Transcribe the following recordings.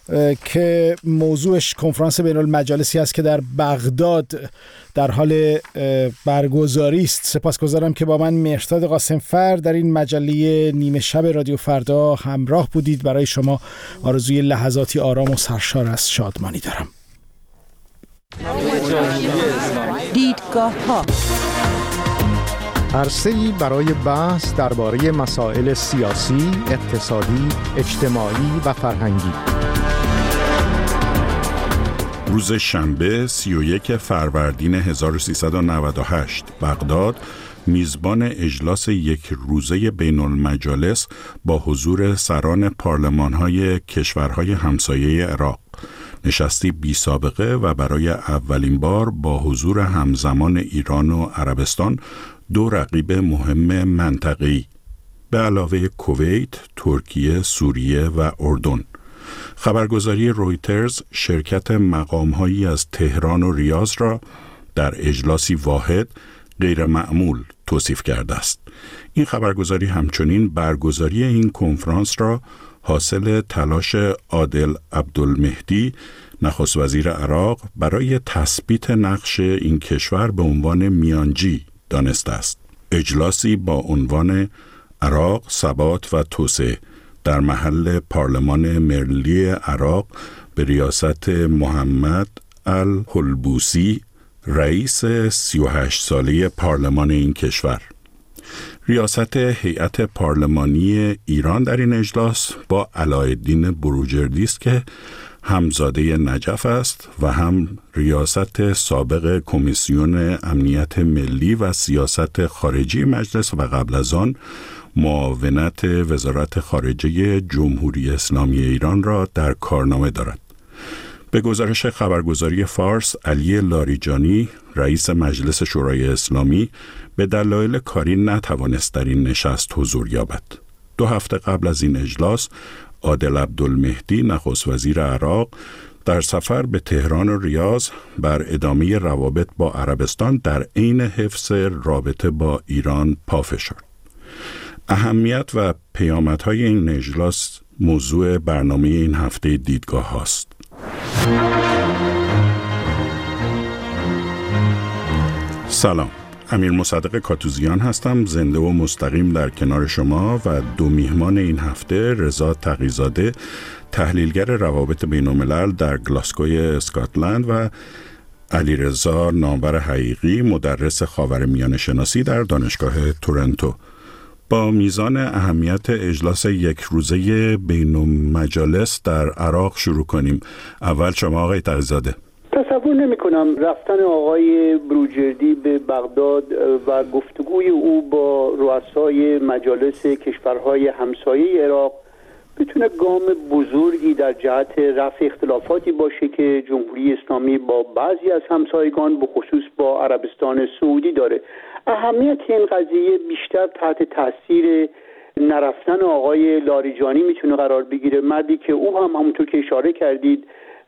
که موضوعش کنفرانس بین المجالسی است که در بغداد در حال برگزاری است. سپاسگزارم که با من مهرداد قاسمفر در این مجله نیمه شب رادیو فردا همراه بودید. برای شما آرزوی لحظاتی آرام و سرشار از شادمانی دارم. دیدگاه‌ها عرصه‌ای برای بحث درباره مسائل سیاسی، اقتصادی، اجتماعی و فرهنگی. روز شنبه 31 فروردین 1398 بغداد میزبان اجلاس یک روزه بین المجالس با حضور سران پارلمان‌های کشورهای همسایه عراق، نشستی بی سابقه و برای اولین بار با حضور همزمان ایران و عربستان، دو رقیب مهم منطقه‌ای به علاوه کویت، ترکیه، سوریه و اردن. خبرگزاری رویترز شرکت مقام‌هایی از تهران و ریاض را در اجلاسی واحد غیر معمول توصیف کرده است. این خبرگزاری همچنین برگزاری این کنفرانس را حاصل تلاش عادل عبدالمهدی، نخست وزیر عراق، برای تثبیت نقش این کشور به عنوان میانجی دانسته است. اجلاسی با عنوان عراق، ثبات و توسعه در محل پارلمان ملی عراق به ریاست محمد الحلبوسی، رئیس 38 ساله پارلمان این کشور. ریاست هیئت پارلمانی ایران در این اجلاس با علاءالدین بروجردی است که همزاده نجف است و هم ریاست سابق کمیسیون امنیت ملی و سیاست خارجی مجلس و قبل از آن معاونت وزارت خارجه جمهوری اسلامی ایران را در کارنامه دارد. به گزارش خبرگزاری فارس، علی لاریجانی، رئیس مجلس شورای اسلامی، به دلایل کاری نتوانست در این نشست حضور یابد. 2 هفته قبل از این اجلاس، عادل عبدالمهدی، نخست وزیر عراق، در سفر به تهران و ریاض بر ادامه روابط با عربستان در عین حفظ رابطه با ایران پافشارد. اهمیت و پیامدهای این اجلاس موضوع برنامه این هفته دیدگاه هاست. سلام، امیر مصدق کاتوزیان هستم، زنده و مستقیم در کنار شما و دو میهمان این هفته، رضا تقی‌زاده، تحلیلگر روابط بین‌الملل در گلاسگوی اسکاتلند و علیرضا نامور حقیقی، مدرس خاورمیانه شناسی در دانشگاه تورنتو. با میزان اهمیت اجلاس یک روزه بین المجالس در عراق شروع کنیم. اول شما آقای تقی‌زاده. تصور نمی کنم رفتن آقای بروجردی به بغداد و گفتگوی او با رؤسای مجالس کشورهای همسایه عراق بتونه گام بزرگی در جهت رفع اختلافاتی باشه که جمهوری اسلامی با بعضی از همسایگان، به خصوص با عربستان سعودی داره. اهمیت این قضیه بیشتر تحت تاثیر نرفتن آقای لاریجانی میتونه قرار بگیره، مردی که او هم همونطور که اشاره کردید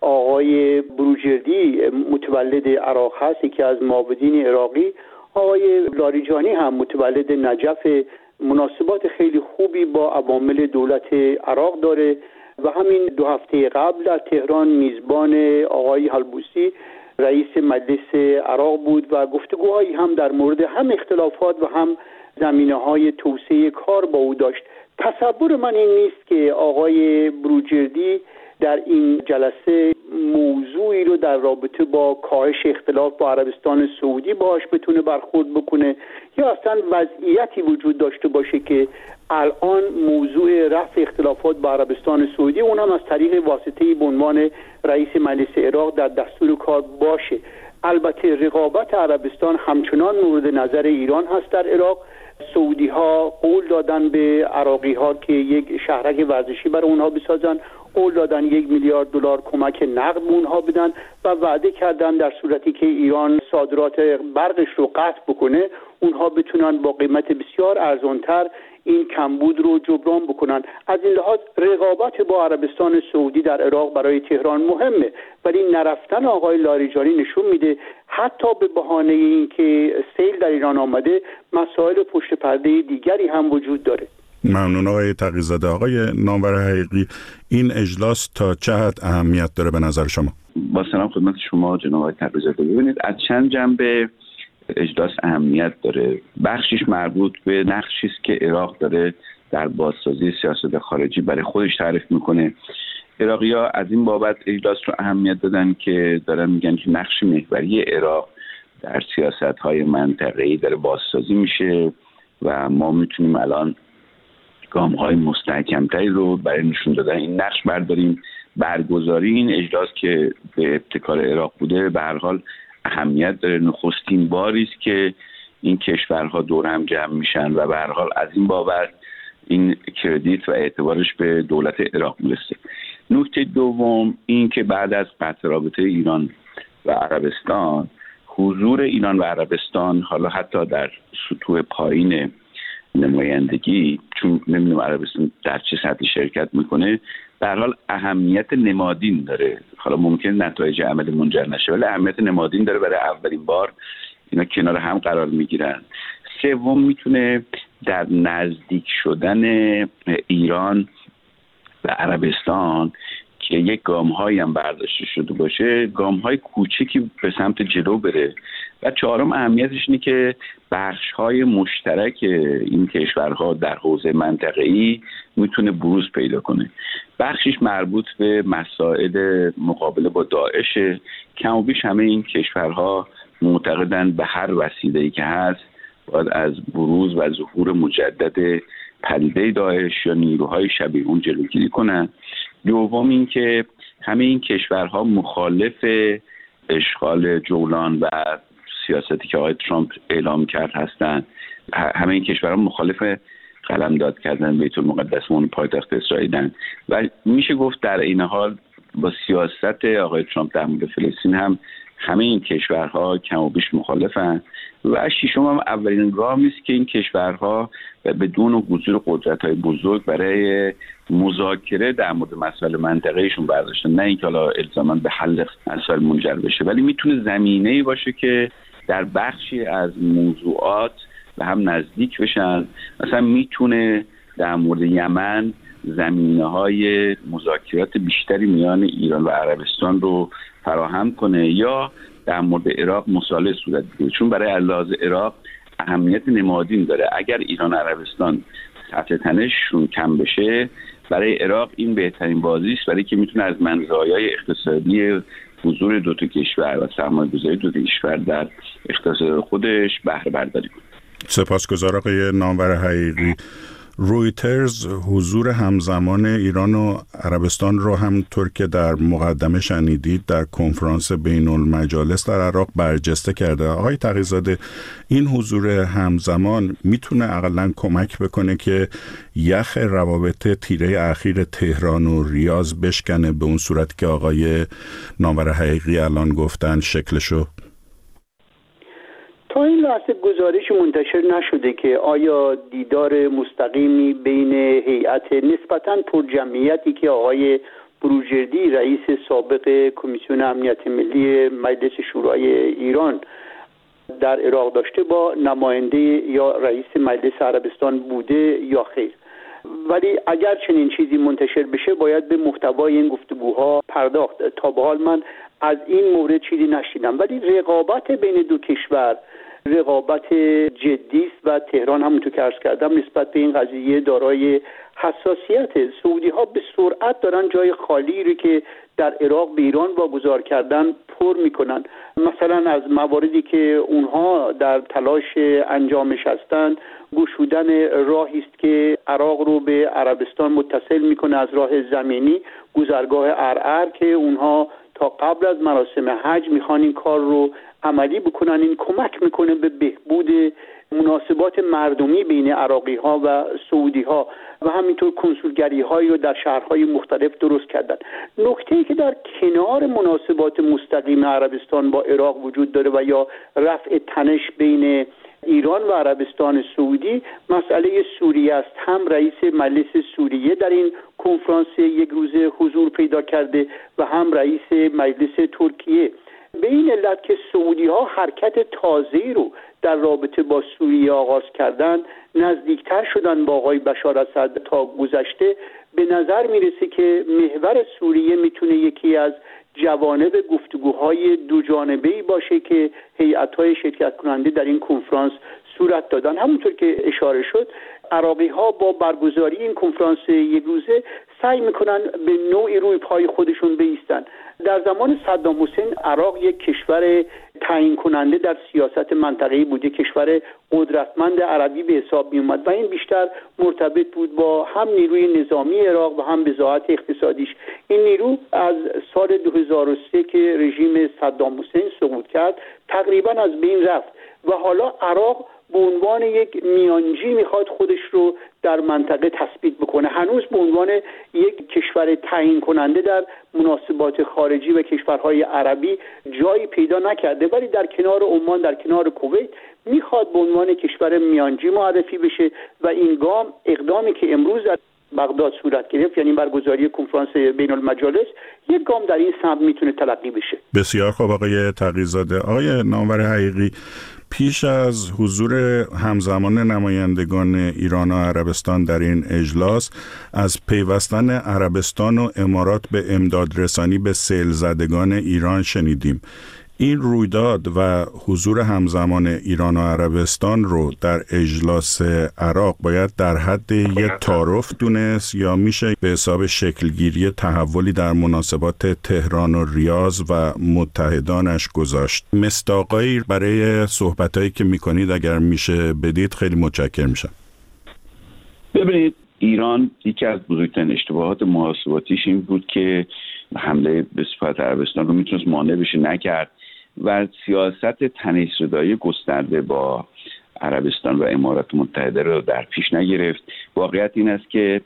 آقای بروجردی متولد عراق هست، یکی از معاودین عراقی. آقای لاریجانی هم متولد نجف، مناسبات خیلی خوبی با عوامل دولت عراق داره و همین 2 هفته قبل در تهران میزبان آقای حلبوسی رئیس مجلس عراق بود و گفتگوهایی هم در مورد هم اختلافات و هم زمینه‌های توسعه کار با او داشت. تصور من این نیست که آقای بروجردی در این جلسه موضوعی رو در رابطه با کاهش اختلاف با عربستان سعودی باهاش بتونه برخورد بکنه یا اصلا وضعیتی وجود داشته باشه که الان موضوع رفع اختلافات با عربستان سعودی اونم از طریق واسطه‌ای به عنوان رئیس مجلس عراق در دستور کار باشه. البته رقابت عربستان همچنان مورد نظر ایران هست در عراق. سعودی ها قول دادن به عراقی ها که یک شهرک ورزشی برای اونها بسازن، قول دادن 1 میلیارد دلار کمک نقد به اونها بدن و وعده کردن در صورتی که ایران صادرات برقش رو قطع بکنه اونها بتونن با قیمت بسیار ارزانتر این کمبود رو جبران بکنن. از این لحاظ رقابت با عربستان سعودی در عراق برای تهران مهمه، ولی نرفتن آقای لاریجانی نشون میده حتی به بهانه اینکه سیل در ایران آمده مسائل پشت پرده دیگری هم وجود داره. ممنون آقای تقی‌زاده. آقای نامور حقیقی، این اجلاس تا چه حد اهمیت داره به نظر شما؟ با سلام خدمت شما جناب آقای تقی‌زاده. ببینید از چند جنبه اجلاس اهمیت داره. بخشش مربوط به نقشی است که عراق داره در بازسازی سیاست خارجی برای خودش تعریف میکنه. عراقی‌ها از این بابت اجلاس رو اهمیت دادن که دارن میگن که نقش محوری عراق در سیاست‌های منطقه‌ای داره بازسازی میشه و ما میتونیم الان گام‌های مستحکم‌تری رو برای نشون دادن این نقش برداریم. برگزاری این اجلاس که به ابتکار عراق بوده به هر حال اهمیت داره. نخستین باری است که این کشورها دور هم جمع میشن و به هر حال از این بابت این کردیت و اعتبارش به دولت عراق میرسه. نکته دوم این که بعد از قطع رابطه ایران و عربستان، حضور ایران و عربستان حالا حتی در سطوح پایین نمایندگی، چون نمیدونم عربستان در چه سطحی شرکت میکنه، به هر حال اهمیت نمادین داره. حالا ممکن نتایج عملی منجر نشه ولی اهمیت نمادین داره. برای اولین بار اینا کنار هم قرار میگیرن. سوم میتونه در نزدیک شدن ایران و عربستان که یک گام‌هایی هم برداشته شده باشه، گام‌های کوچکی به سمت جلو بره. و چهارم اهمیتش اینه که بخش‌های مشترک این کشورها در حوزه منطقه‌ای میتونه بروز پیدا کنه. بخشش مربوط به مسائل مقابله با داعش. کم و بیش همه این کشورها معتقدن به هر وسیله‌ای که هست باید از بروز و ظهور مجدد پدیده داعش یا نیروهای شبیه اون جلوگیری کنن. دوم این که همه این کشورها مخالف اشغال جولان و سیاستی که آقای ترامپ اعلام کرد هستند. همه این کشورها مخالف قلمداد کردن بیت المقدس و اون پایتخت اسرائیلن و میشه گفت در این حال با سیاست آقای ترامپ در مورد فلسطین هم همه این کشورها کم و بیش مخالفن. و ششم هم اولین گامی است که این کشورها بدون حضور قدرت‌های بزرگ برای مذاکره در مورد مسائل منطقه‌ایشون برداشتن، نه اینکه حالا الزاما به حل مسائل منجر بشه، ولی میتونه زمینه‌ای باشه که در بخشی از موضوعات به هم نزدیک بشن. مثلا میتونه در مورد یمن زمینه‌های مذاکرات بیشتری میان ایران و عربستان رو فراهم کنه، یا در مورد عراق مصالحه صورت بگیره، چون برای لحاظ عراق اهمیت نمادین داره. اگر ایران و عربستان سطح تنششون کم بشه، برای عراق این بهترین بازی است، برای که میتونه از منزایای اقتصادی حضور دو تا کشور و سرمایه‌گذاری دو تا کشور در اقتصاد خودش بهره برداری کنه. سپاسگزارم آقای نامور حقیقی. رویترز حضور همزمان ایران و عربستان رو همونطور که در مقدمه شنیدید در کنفرانس بین المجالس در عراق برجسته کرده. آقای تقی‌زاده، این حضور همزمان میتونه اقلاً کمک بکنه که یخ روابط تیره اخیر تهران و ریاض بشکنه به اون صورتی که آقای نامور حقیقی الان گفتن شکلشو؟ تا این لحظه گزارش منتشر نشده که آیا دیدار مستقیمی بین هیئت نسبتاً پرجمعیتی که آقای بروجردی رئیس سابق کمیسیون امنیت ملی مجلس شورای ایران در عراق داشته با نماینده یا رئیس مجلس عربستان بوده یا خیر. ولی اگر چنین چیزی منتشر بشه باید به محتوای این گفتگوها پرداخت. تا به حال من از این مورد چیزی نشیدم، ولی رقابت بین دو کشور رقابت جدی است و تهران همونطور که عرض کردم نسبت به این قضیه دارای حساسیت. سعودی ها به سرعت دارن جای خالی رو که در عراق به ایران واگذار کردن پر میکنن. مثلا از مواردی که اونها در تلاش انجامش هستند گشودن راهی است که عراق رو به عربستان متصل میکنه از راه زمینی، گذرگاه عرعر که اونها تا قبل از مراسم حج میخوان این کار رو عملی بکنن. این کمک میکنه به بهبود مناسبات مردمی بین عراقی ها و سعودی ها و همینطور کنسولگری هایی رو در شهرهای مختلف درست کردن. نکته‌ای که در کنار مناسبات مستقیم عربستان با عراق وجود داره و یا رفع تنش بین ایران و عربستان سعودی مسئله سوریه است. هم رئیس مجلس سوریه در این کنفرانس یک روزه حضور پیدا کرده و هم رئیس مجلس ترکیه. به این علت که سعودی ها حرکت تازه‌ای رو در رابطه با سوریه آغاز کردن، نزدیکتر شدن با آقای بشار اسد تا گذشته، به نظر میرسه که محور سوریه میتونه یکی از جوانب گفتگوهای دو جانبه‌ای باشه که هیئت‌های شرکت کننده در این کنفرانس صورت دادن. همونطور که اشاره شد، عراقی‌ها با برگزاری این کنفرانس یک روزه سعی میکنن به نوعی روی پای خودشون بایستن. در زمان صدام حسین عراق یک کشور تعیین کننده در سیاست منطقه‌ای بود، یک کشور قدرتمند عربی به حساب می اومد و این بیشتر مرتبط بود با هم نیروی نظامی عراق و هم بضاعت اقتصادیش. این نیرو از سال 2003 که رژیم صدام حسین سقوط کرد تقریبا از بین رفت و حالا عراق به عنوان یک میانجی میخواد خودش رو در منطقه تثبیت بکنه. هنوز به عنوان یک کشور تعیین کننده در مناسبات خارجی و کشورهای عربی جایی پیدا نکرده، ولی در کنار عمان، در کنار کویت میخواد به عنوان کشور میانجی معرفی بشه و این اقدامی که امروز در بغداد صورت گرفت، یعنی برگزاری کنفرانس بین المجالس، یک گام در این سمت میتونه تلقی بشه. بسیار خوب آقای تقی‌زاده. آقای نامور حقیقی، پیش از حضور همزمان نمایندگان ایران و عربستان در این اجلاس، از پیوستن عربستان و امارات به امدادرسانی به سیل زدگان ایران شنیدیم. این رویداد و حضور همزمان ایران و عربستان رو در اجلاس عراق باید در حد یک تعارف دونست یا میشه به حساب شکلگیری تحولی در مناسبات تهران و ریاض و متحدانش گذاشت؟ مصداقایی برای صحبتایی که میکنید اگر میشه بدید خیلی متشکرم میشم. ببینید، ایران یکی از بزرگترین اشتباهات محاسباتیش این بود که حمله به صفحات عربستان رو میتونست مانع بشه، نکرد و سیاست تنش‌زدایی گسترده با عربستان و امارات متحده رو در پیش نگرفت. واقعیت این است که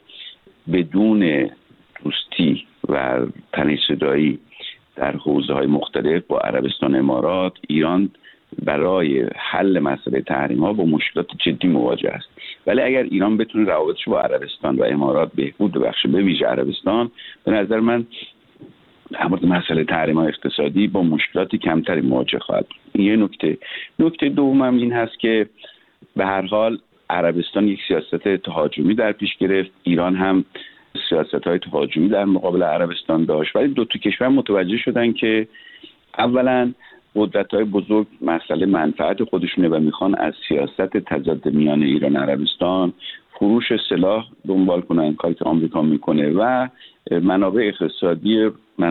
بدون دوستی و تنش‌زدایی در حوزه‌های مختلف با عربستان و امارات، ایران برای حل مسئله تحریم‌ها با مشکلات جدی مواجه است. ولی اگر ایران بتونه روابطش با عربستان و امارات بهبود ببخشه، به ویژه عربستان، به نظر من در مورد مسئله تحریم‌های اقتصادی با مشکلات کمتری مواجه خواهد. این یه نکته دومم این هست که به هر حال عربستان یک سیاست تهاجمی در پیش گرفت، ایران هم سیاست‌های تهاجمی در مقابل عربستان داشت، ولی دو تا کشور متوجه شدن که اولا قدرت‌های بزرگ مسئله منفعت خودشونه و میخوان از سیاست تضاد میان ایران و عربستان فروش سلاح دنبال کنن، کاری که آمریکا میکنه، و منابع اقتصادی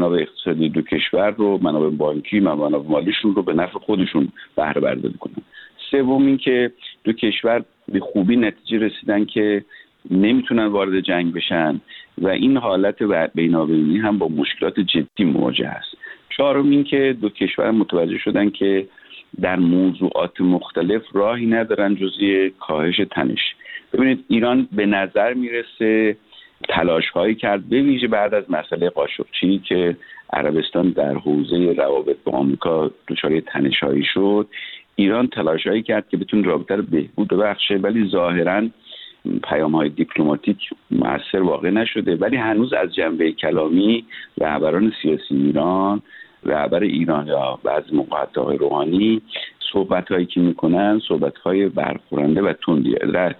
دو کشور رو، منابع بانکی، منابع مالیشون رو به نفع خودشون بهره برداری کنن. سوم این که دو کشور به خوبی نتیجه رسیدن که نمیتونن وارد جنگ بشن و این حالت بینابینی هم با مشکلات جدی مواجه است. چهارم این که دو کشور متوجه شدن که در موضوعات مختلف راهی ندارن جز کاهش تنش. ببینید، ایران به نظر میرسه تلاش هایی کرد، به ویژه بعد از مسئله قاشقچی که عربستان در حوزه روابط با آمریکا دچار تنش هایی شد، ایران تلاش هایی کرد که بتونه رابطه رو بهبود ببخشه، ولی ظاهرا پیام های دیپلماتیک مؤثر واقع نشده. ولی هنوز از جنبه کلامی رهبران سیاسی ایران، رهبر ایران یا بعضی موقع حتی آقای روحانی، صحبت‌هایی که می‌کنن صحبت‌های برخورنده و تندی.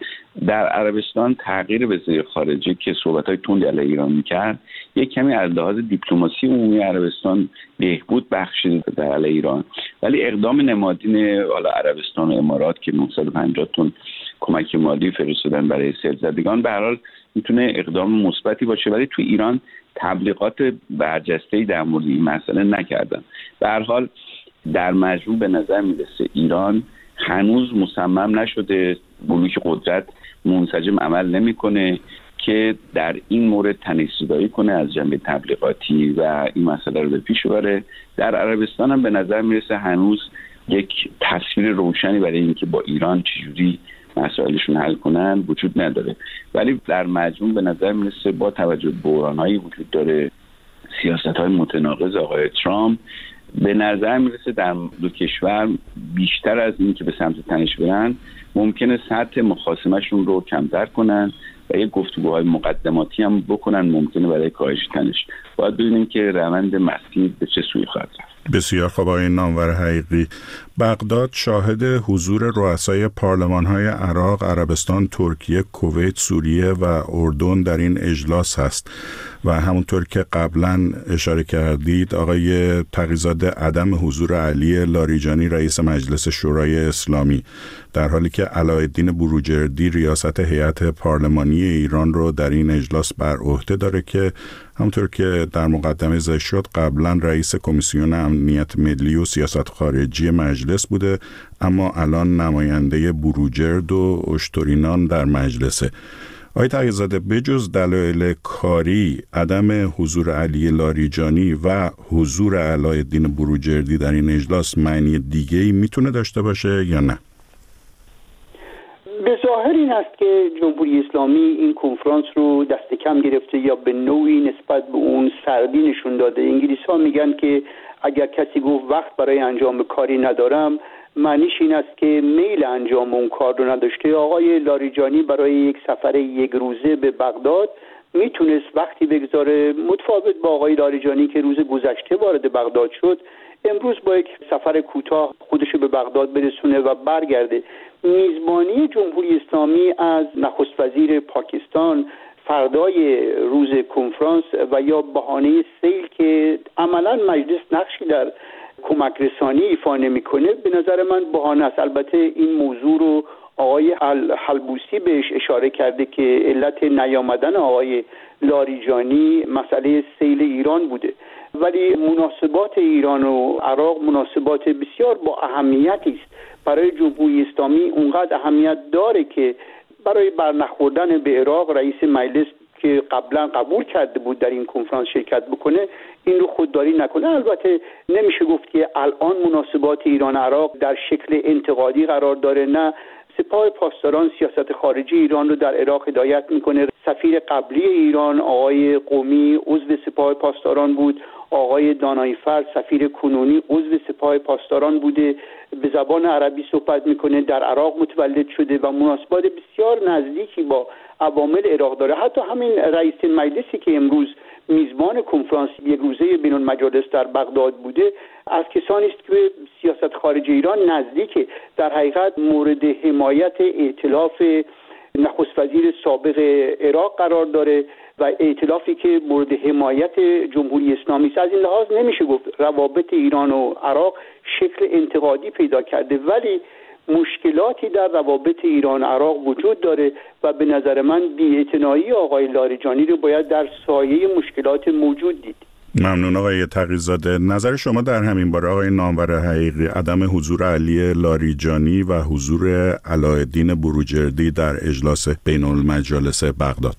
در عربستان تغییر وزیر خارجه که صحبت‌های تندی علیه ایران می‌کرد، یک کمی از لحاظ دیپلماسی عمومی عربستان بهبود بخشید در علیه ایران، ولی اقدام نمادین عربستان و امارات که 950 تن کمک مالی فرستادن برای سیل زدگان به هر حال میتونه اقدام مثبتی باشه، ولی تو ایران تبلیغات برجسته‌ای در مورد این مسئله نکردن. به هر حال در مجموع به نظر میرسه ایران هنوز مصمم نشده، بلوک قدرت منسجم عمل نمیکنه که در این مورد تنش‌زدایی کنه از جنبه تبلیغاتی و این مسئله رو به پیش ببره. در عربستان هم به نظر میرسه هنوز یک تصویر روشنی برای اینکه با ایران چجوری مسائلشون حل کنن وجود نداره. ولی در مجموع به نظر میرسه با توجه به بحران‌هایی وجود داره، سیاست‌های متناقض آقای ترامپ، به نظر میرسه در دو کشور بیشتر از این که به سمت تنش برن، ممکنه سطح مخاصمشون رو کمتر کنن و یک گفتگوهای مقدماتی هم بکنن، ممکنه برای کاهش تنش. باید ببینیم که روند مسیر به چه سوی خواهد رفت. بسیار خوب. آقای نامور حقیقی، بغداد شاهد حضور رؤسای پارلمان‌های عراق، عربستان، ترکیه، کویت، سوریه و اردن در این اجلاس هست و همونطور که قبلا اشاره کردید آقای تقی‌زاده عدم حضور علی لاریجانی رئیس مجلس شورای اسلامی، در حالی که علاءالدین بروجردی ریاست هیئت پارلمانی ایران رو در این اجلاس بر عهده داره که همونطور که در مقدمه ذکر شد قبلا رئیس کمیسیون امنیت ملی و سیاست خارجی مجلس بوده، اما الان نماینده بروجرد و اشترینان در مجلسه. آقای تقی‌زاده، بجز دلایل کاری، عدم حضور علی لاریجانی و حضور علاءالدین بروجردی در این اجلاس معنی دیگه‌ای میتونه داشته باشه یا نه؟ به ظاهر این است که جمهوری اسلامی این کنفرانس رو دست کم گرفته یا به نوعی نسبت به اون سردی نشون داده. انگلیس‌ها میگن که اگر کسی گفت وقت برای انجام کاری ندارم، معنیش این است که میل انجام اون کار رو نداشته. آقای لاریجانی برای یک سفر یک روزه به بغداد میتونست وقتی بگذاره، متفاوت با آقای لاریجانی که روز گذشته وارد بغداد شد، امروز با یک سفر کوتاه خودشو به بغداد برسونه و برگرده. میزبانی جمهوری اسلامی از نخست وزیر پاکستان فردای روز کنفرانس و یا بهانه سیل که عملا مجلس نقشی در کمک رسانی ایفا نمی‌کنه، به نظر من بهانه است. البته این موضوع رو آقای حلبوسی بهش اشاره کرده که علت نیامدن آقای لاریجانی مسئله سیل ایران بوده، ولی مناسبات ایران و عراق مناسبات بسیار با اهمیتی است. برای جمهوری اسلامی اونقدر اهمیت داره که برای برنخوردن به عراق رئیس مجلس که قبلا قبول کرده بود در این کنفرانس شرکت بکنه، این رو خودداری نکنه. البته نمیشه گفت که الان مناسبات ایران عراق در شکل انتقادی قرار داره، نه. سپاه پاسداران سیاست خارجی ایران رو در عراق هدایت میکنه. سفیر قبلی ایران آقای قومی عضو سپاه پاسداران بود، آقای دانایفر سفیر کنونی عضو سپاه پاسداران بوده، به زبان عربی صحبت میکنه، در عراق متولد شده و مناسبات بسیار نزدیکی با عوامل عراق داره. حتی همین رئیس مجلسی که امروز میزبان کنفرانس یک روزه بین المجالس در بغداد بوده، از کسانی است که سیاست خارجی ایران نزدیکه. در حقیقت مورد حمایت ائتلاف نخست وزیر سابق عراق قرار داره و ائتلافی که مورد حمایت جمهوری اسلامی است. از این لحاظ نمیشه گفت روابط ایران و عراق شکل انتقادی پیدا کرده، ولی مشکلاتی در روابط ایران عراق وجود داره و به نظر من بی‌اعتنایی آقای لاریجانی رو باید در سایه مشکلات موجود دید. ممنون آقای تقی‌زاده. نظر شما در همین باره آقای نامور حقیقی، عدم حضور علی لاریجانی و حضور علاءالدین بروجردی در اجلاس بین المجالس بغداد؟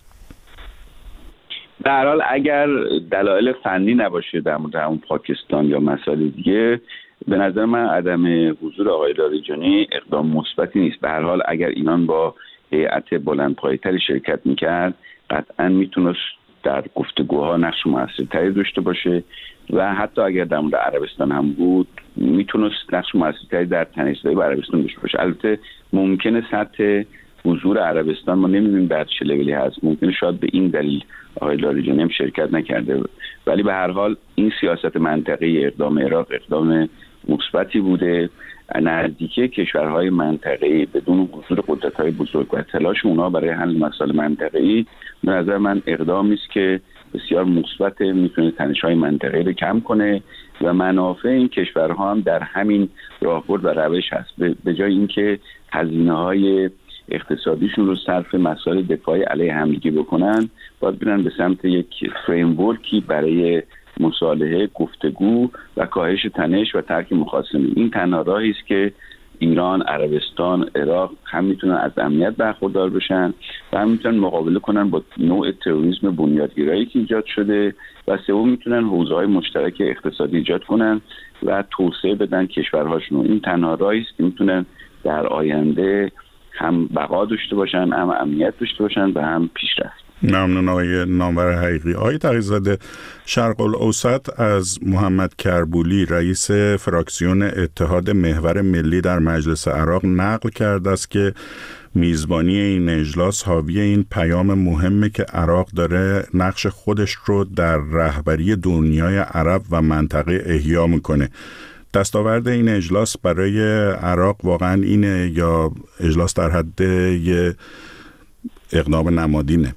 به هر حال اگر دلایل فنی نباشه در مورد همون پاکستان یا مسائل دیگه، به نظر من عدم حضور آقای لاریجانی اقدام مثبتی نیست. به هر حال اگر ایران با هیئت بلندپایه‌تری شرکت میکرد، قطعا میتونست در گفتگوها نقش موثرتری داشته باشه و حتی اگر در مورد عربستان هم بود میتونست نقش موثرتری در تنش‌زایی با عربستان داشته باشه. البته ممکنه سطح حضور عربستان ما نمیدونیم در چه لولی هست، ممکنه شاید به این دلیل آقای لاریجانی هم شرکت نکرده، ولی به هر حال این سیاست منطقه‌ای اقدام عراق اقدام مثبتی بوده. نزدیکی کشورهای منطقه‌ای بدون حضور قدرت‌های بزرگ و تلاش اونها برای حل مسائل منطقه‌ای، به نظر من اقدامی است که بسیار مثبت، میتونه تنش‌های منطقه‌ای رو کم کنه و منافع این کشورها هم در همین راهبرد و روش هست. به جای اینکه هزینه‌های اقتصادیشون رو صرف مسائل دفاعی علیه همدیگه بکنن، باید برن به سمت یک فریمورکی برای مصالحه، گفتگو و کاهش تنش و ترک مخاصمه. این تنها راهی است که ایران، عربستان، عراق هم میتونن از امنیت برخوردار بشن و هم میتونن مقابله کنن با نوع تروریسم بنیادگرایی که ایجاد شده و سوم میتونن حوزه‌های مشترک اقتصادی ایجاد کنن و توسعه بدن کشورهاشون. این تنها راهی است که میتونن در آینده هم بقا داشته باشن، هم امنیت داشته باشن و هم پیشرفت. ممنون آقای نامور حقیقی. آقای تقی‌زاده، شرق الاوسط از محمد کربولی رئیس فراکسیون اتحاد محور ملی در مجلس عراق نقل کرده است که میزبانی این اجلاس حاوی این پیام مهمه که عراق داره نقش خودش رو در رهبری دنیای عرب و منطقه احیا میکنه. دستاورد این اجلاس برای عراق واقعا اینه یا اجلاس در حد یه اقدام نمادینه؟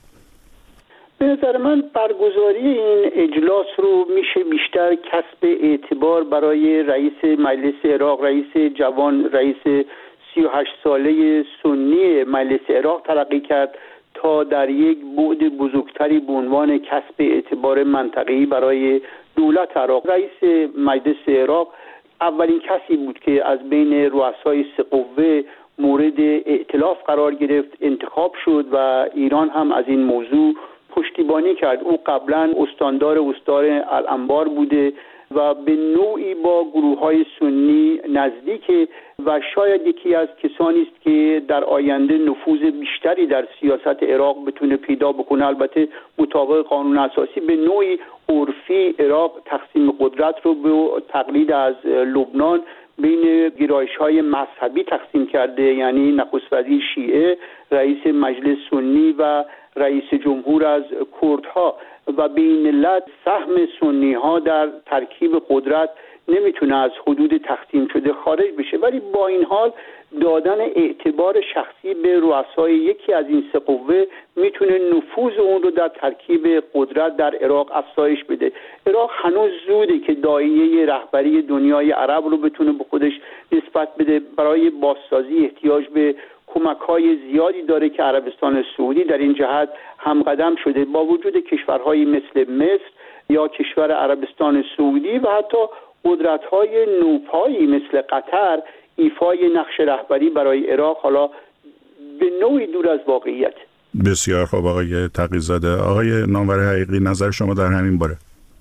به نظر من برگزاری این اجلاس رو میشه بیشتر کسب اعتبار برای رئیس مجلس عراق، رئیس جوان، رئیس 38 ساله سنی مجلس عراق تلقی کرد تا در یک بعد بزرگتری به عنوان کسب اعتبار منطقه‌ای برای دولت عراق. رئیس مجلس عراق اولین کسی بود که از بین رؤسای سه قوه مورد ائتلاف قرار گرفت، انتخاب شد و ایران هم از این موضوع پشتیبانی کرد. او قبلا استاندار الانبار بوده و به نوعی با گروه‌های سنی نزدیک و شاید یکی از کسانی است که در آینده نفوذ بیشتری در سیاست عراق بتونه پیدا بکنه. البته مطابق قانون اساسی به نوعی عرفی عراق تقسیم قدرت رو به تقلید از لبنان بین گرایش‌های مذهبی تقسیم کرده، یعنی نخست وزیر شیعه، رئیس مجلس سنی و رئیس جمهور از کردها، و به این علت سهم سنی ها در ترکیب قدرت نمیتونه از حدود تقسیم شده خارج بشه. ولی با این حال دادن اعتبار شخصی به رؤسای یکی از این سه قوه میتونه نفوذ اون رو در ترکیب قدرت در عراق افزایش بده. عراق هنوز زوده که داعیه رهبری دنیای عرب رو بتونه به خودش نسبت بده. برای بازسازی احتیاج به کمک‌های زیادی داره که عربستان سعودی در این جهت همقدم شده، با وجود کشورهایی مثل مصر یا کشور عربستان سعودی و حتی قدرت‌های نوپایی مثل قطر ایفای نقش رهبری برای عراق حالا به نوعی دور از واقعیت. بسیار خوب آقای تقی‌زاده. آقای نامور حقیقی، نظر شما در همین باره؟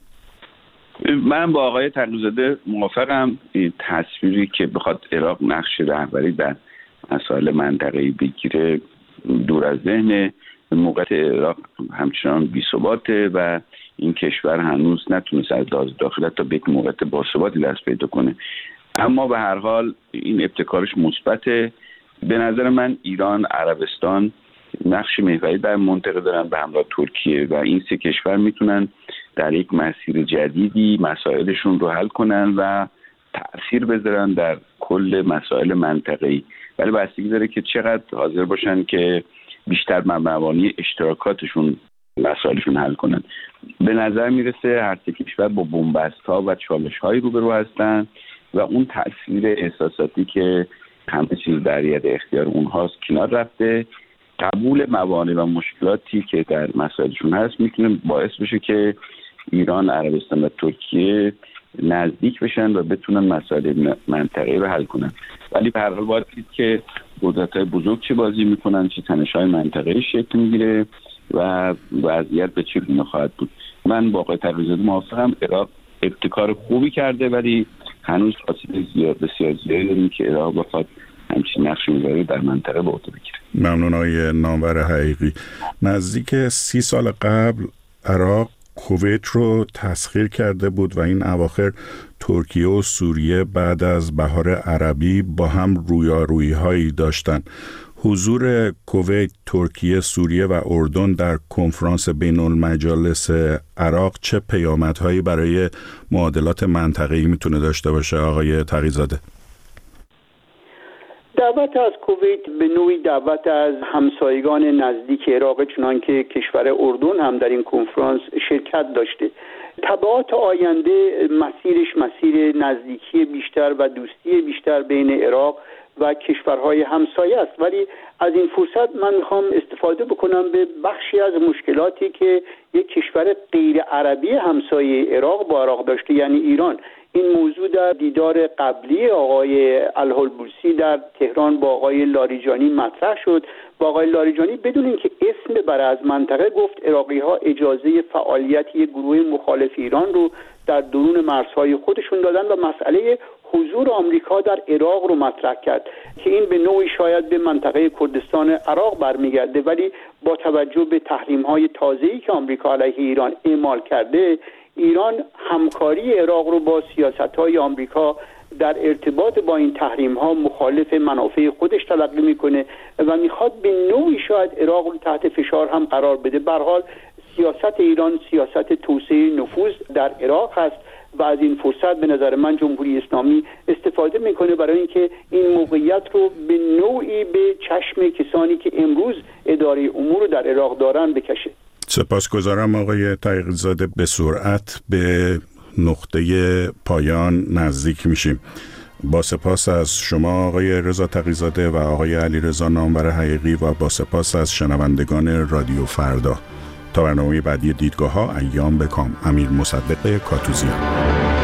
من با آقای تقی‌زاده موافقم. این تصویری که بخواد عراق نقش رهبری در مسائل منطقه‌ای بگیره دور از ذهن. موقعیت عراق همچنان بی‌ثباته و این کشور هنوز نتونست از داخل تا به یک موقعیت باثباتی دست پیدا کنه. اما به هر حال این ابتکارش مثبته. به نظر من ایران، عربستان نقش محوری در منطقه دارن به همراه ترکیه و این سه کشور میتونن در یک مسیر جدیدی مسائلشون رو حل کنن و تأثیر بذارن در کل مسائل منطقه‌ای. ولی بستگی داره که چقدر حاضر باشن که بیشتر مبانی اشتراکاتشون مسائلشون حل کنن. به نظر میرسه هر سه کشور با بن‌بست‌ها و چالش‌هایی روبرو هستن و اون تأثیر احساساتی که همه چیز در ید اختیار اونهاست کنار رفته. قبول موانع و مشکلاتی که در مسائلشون هست میتونه باعث بشه که ایران، عربستان و ترکیه نزدیک بشن و بتونن مسائل منطقه‌ای رو حل کنن. ولی به هر حال باید دید که قدرت‌های بزرگ چه بازی میکنن، چه تنش‌های منطقه‌ای شکل میگیره و وضعیت به چه گونه خواهد بود. من با آقای تقی‌زاده موافقم. عراق ابتکار خوبی کرده ولی هنوز فاصله بسیار زیادی داریم که عراق بخواد همچین نقش محوری در منطقه به عهده بگیره. ممنون آقای نامور حقیقی. نزدیک 30 سال قبل عراق کویت رو تسخیر کرده بود و این اواخر ترکیه و سوریه بعد از بهار عربی با هم رویارویی‌هایی داشتن. حضور کویت، ترکیه، سوریه و اردن در کنفرانس بین المجالس عراق چه پیامدهایی برای معادلات منطقه‌ای میتونه داشته باشه آقای تقی‌زاده؟ دعوت از کویت به نوعی دعوت از همسایگان نزدیک عراق، چنان که کشور اردن هم در این کنفرانس شرکت داشته. تبعات آینده مسیرش مسیر نزدیکی بیشتر و دوستی بیشتر بین عراق و کشورهای همسایه است. ولی از این فرصت من میخوام استفاده بکنم به بخشی از مشکلاتی که یک کشور غیر عربی همسایه عراق با عراق داشته، یعنی ایران. این موضوع در دیدار قبلی آقای الحلبوسی در تهران با آقای لاریجانی مطرح شد و آقای لاریجانی بدون اینکه اسم ببره از منطقه گفت عراقی‌ها اجازه فعالیت یک گروه مخالف ایران رو در درون مرزهای خودشون دادن و مسئله حضور آمریکا در عراق رو مطرح کرد که این به نوعی شاید به منطقه کردستان عراق برمیگرده، ولی با توجه به تحریم‌های تازه‌ای که آمریکا علیه ایران اعمال کرده، ایران همکاری عراق رو با سیاست‌های آمریکا در ارتباط با این تحریم‌ها مخالف منافع خودش تلقی میکنه و میخواد به نوعی شاید عراق رو تحت فشار هم قرار بده. به هر حال سیاست ایران سیاست توسعه نفوذ در عراق هست و از این فرصت به نظر من جمهوری اسلامی استفاده میکنه برای اینکه این موقعیت رو به نوعی به چشم کسانی که امروز اداره امور رو در عراق دارن بکشه. سپاسگزارم آقای تقی‌زاده. به سرعت به نقطه پایان نزدیک میشیم. با سپاس از شما آقای رضا تقی‌زاده و آقای علیرضا نامور حقیقی و با سپاس از شنوندگان رادیو فردا. تا برنامه بعدی دیدگاه‌ها، ایام بکام. امیر مصدق کاتوزیان.